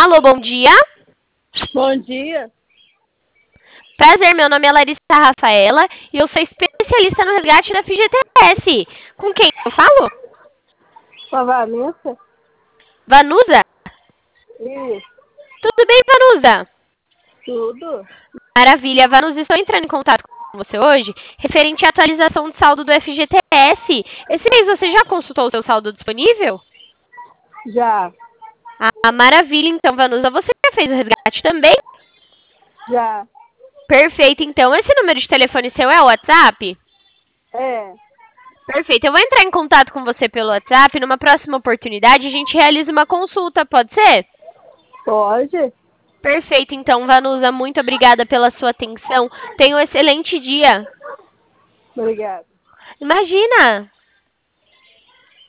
Alô, bom dia. Bom dia. Prazer, meu nome é Larissa Rafaela e eu sou especialista no resgate da FGTS. Com quem eu falo? Com a Vanessa? Vanusa? Isso. Tudo bem, Vanusa? Tudo? Maravilha, Vanusa, estou entrando em contato com você hoje referente à atualização de saldo do FGTS. Esse mês você já consultou o seu saldo disponível? Já. Ah, maravilha, então, Vanusa, você já fez o resgate também? Já. Perfeito, então, esse número de telefone seu é o WhatsApp? É. Perfeito, eu vou entrar em contato com você pelo WhatsApp. Numa próxima oportunidade, a gente realiza uma consulta, pode ser? Pode? Perfeito, então, Vanusa, muito obrigada pela sua atenção. Tenha um excelente dia. Obrigada. Imagina!